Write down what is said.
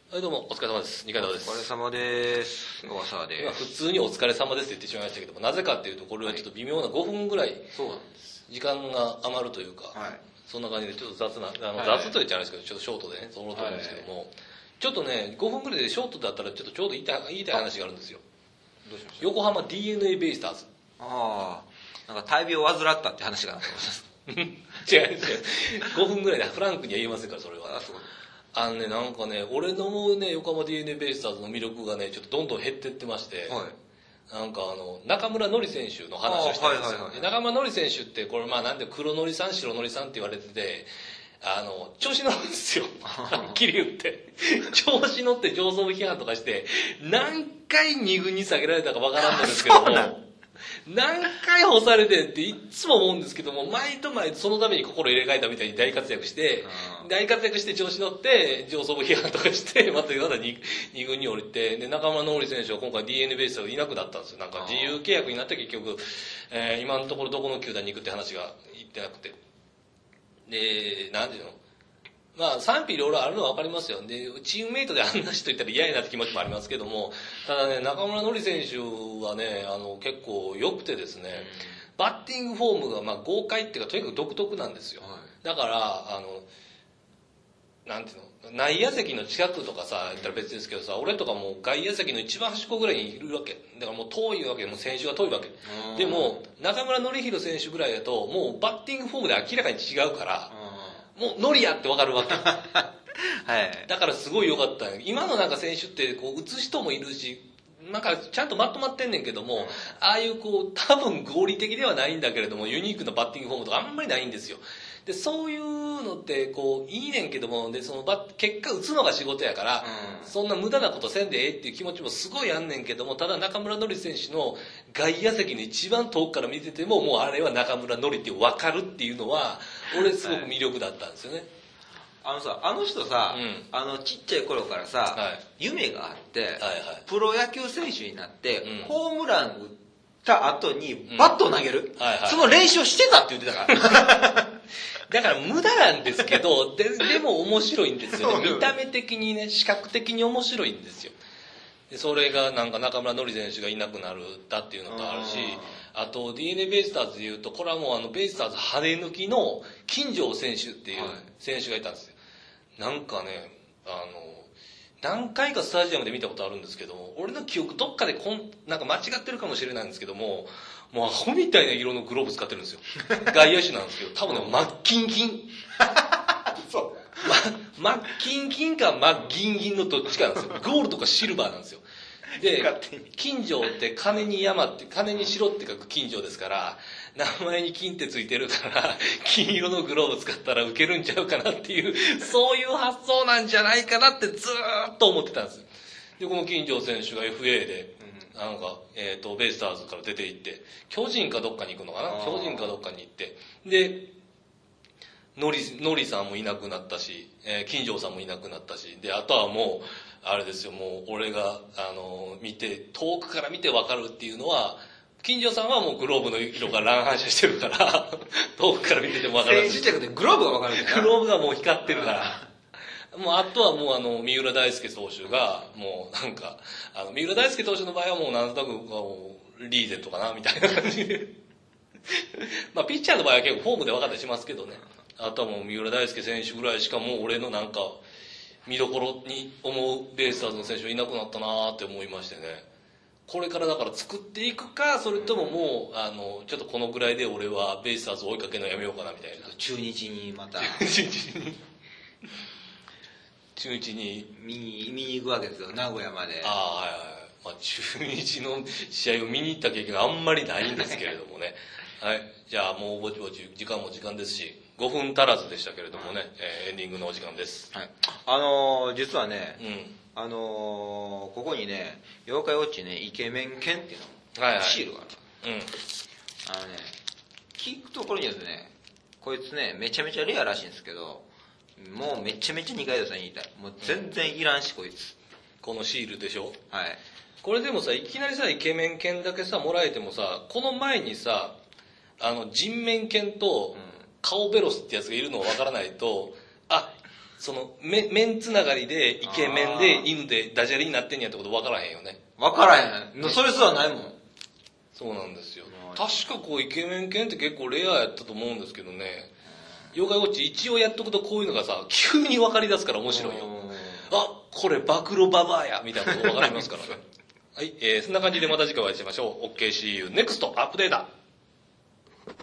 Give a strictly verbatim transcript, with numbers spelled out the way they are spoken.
はい、どうもお疲れ様です。二階堂です。 お疲れ様です。小沢です。 普通にお疲れ様ですって言ってしまいましたけども、なぜかっていうと、これはちょっと微妙なごふんぐらい時間が余るというか、はい、そんな感じでちょっと雑な、あの、はい、雑と言っちゃうんですけど、ちょっとショートでね、そのと思うんですけども、はい、ちょっとね、ごふんぐらいでショートだったらちょっとちょうど言いたい、言いたい話があるんですよ。どうしました？横浜 ディーエヌエー ベイスターズ。 ああ、なんか大病を患ったって話がなってます。 違う違う。ごふんぐらいでフランクには言えませんから、それは。あ、そう。あのね、なんかね、俺の思うね、横浜 ディーエヌエー ベイスターズの魅力がね、ちょっとどんどん減ってってまして、はい、なんかあの、中村のり選手の話をしたんですよ。はいはいはい、中村のり選手って、これまあなんで黒のりさん、白のりさんって言われてて、あの、調子乗るんですよ。はっきり言って。調子乗って上層部批判とかして、何回に軍に下げられたかわからんのですけども、何回干されてんっていつも思うんですけども、毎度毎度そのために心入れ替えたみたいに大活躍して、大活躍して調子乗って、上層部批判とかして、またまだ 2, 2軍に降りて、で、中村のり選手は今回 ディーエヌエー ベースがいなくなったんですよ。なんか自由契約になって結局、えー、今のところどこの球団に行くって話が言ってなくて。で、なんていうのまあ賛否いろいろあるのはわかりますよ。で、チームメイトであんな人いったら嫌やなって気持ちもありますけども、ただね、中村のり選手はね、あの、結構良くてですね、バッティングフォームがまあ豪快っていうか、とにかく独特なんですよ。だから、あの、なんていうの内野席の近くとかさ、言ったら別ですけどさ、俺とかもう外野席の一番端っこぐらいにいるわけ。だからもう遠いわけで、もう選手が遠いわけ。でも、中村紀弘選手ぐらいだと、もうバッティングフォームで明らかに違うから、もうノリやってわかるわけ。はい。だからすごい良かった。今のなんか選手ってこう打つ人もいるし、なんかちゃんとまとまってんねんけども、ああいうこう多分合理的ではないんだけれども、ユニークなバッティングフォームとかあんまりないんですよ。で、そういうのってこういいねんけども、でそのバ結果打つのが仕事やから、うん、そんな無駄なことせんでええっていう気持ちもすごいあんねんけども、ただ中村紀選手の外野席の一番遠くから見てても、もうあれは中村紀って分かるっていうのは、俺すごく魅力だったんですよね。はい、 あのさ、あの人さ、うん、あのちっちゃい頃からさ、はい、夢があって、はいはい、プロ野球選手になって、うん、ホームラン打った後にバットを投げる、うんはいはい、その練習をしてたって言ってたから。 だから無駄なんですけど、で、でも面白いんですよね。見た目的にね、視覚的に面白いんですよ。でそれがなんか中村紀選手がいなくなるだっていうのとあるし、あと ディーエヌエー ベイスターズでいうと、これはもうあのベイスターズ跳ね抜きの金城選手っていう選手がいたんですよ。なんかね、あの、何回かスタジアムで見たことあるんですけど、俺の記憶どっかでこん、なんか間違ってるかもしれないんですけども、もうアホみたいな色のグローブ使ってるんですよ。外野手なんですけど、多分ね、真っ金金。そう。ま、真っ金金か真っ銀銀のどっちかなんですよ。ゴールドかシルバーなんですよ。で、金城って金に山って、金に白って書く金城ですから、名前に金ってついてるから、金色のグローブ使ったらウケるんちゃうかなっていう、そういう発想なんじゃないかなってずーっと思ってたんですよ。で、この金城選手が エフエー で、なんか、えっと、ベイスターズから出て行って、巨人かどっかに行くのかな巨人かどっかに行って、で、ノリ、ノリさんもいなくなったし、えー、金城さんもいなくなったし、で、あとはもう、あれですよ、もう俺が、あの、見て、遠くから見てわかるっていうのは、金城さんはもうグローブの色が乱反射してるから、遠くから見ててもわかる。 選手じゃなくてグローブがわかるんだよ。 グローブがもう光ってるから。もうあとはもうあの、三浦大輔投手が、もうなんか、あの、三浦大輔投手の場合はもうなんとなく、リーゼントかな、みたいな感じで。まあ、ピッチャーの場合は結構フォームで分かったりしますけどね。あとはもう三浦大輔選手ぐらいしかもう俺のなんか、見どころに思うベイスターズの選手はいなくなったなーって思いましてね。これからだから作っていくか、それとももう、あの、ちょっとこのぐらいで俺はベイスターズ追いかけるのやめようかなみたいな。 中日にまた。 中日に。中日に。 見に、見に行くわけですよ、名古屋まで。 ああ、はいはい。まあ、中日の試合を見に行った経験があんまりないんですけれどもね。はい。じゃあもうぼちぼち時間も時間ですし、ごふん足らずでしたけれどもね、えー、エンディングのお時間です。 はい。あのー、実はね、うん、あのー、ここにね、妖怪ウォッチね、イケメン犬っていうの、はいはい、シールがある。うん。あのね、聞くところにですね、こいつね、めちゃめちゃレアらしいんですけど、もうめちゃめちゃ二階堂さんに言いたい。もう全然いらんし、こいつ。 このシールでしょ？ はい。 これでもさ、いきなりさ、イケメン犬だけさ、もらえてもさ、この前にさ、あの、人面犬と、顔ベロスってやつがいるのをわからないと、あ、 その、め、面つながりで、イケメンで、犬で、ダジャレになってんやってこと分からへんよね。 分からへん。それすらないもん。 そうなんですよ。確かこう、イケメン犬って結構レアやったと思うんですけどね。妖怪ウォッチ一応やっとくとこういうのがさ、急に分かり出すから面白いよ。あ、これ暴露ババアやみたいなこと分かりますからね。はい、えー、そんな感じでまた次回お会いしましょう。オーケーシーユーネクストアップデート。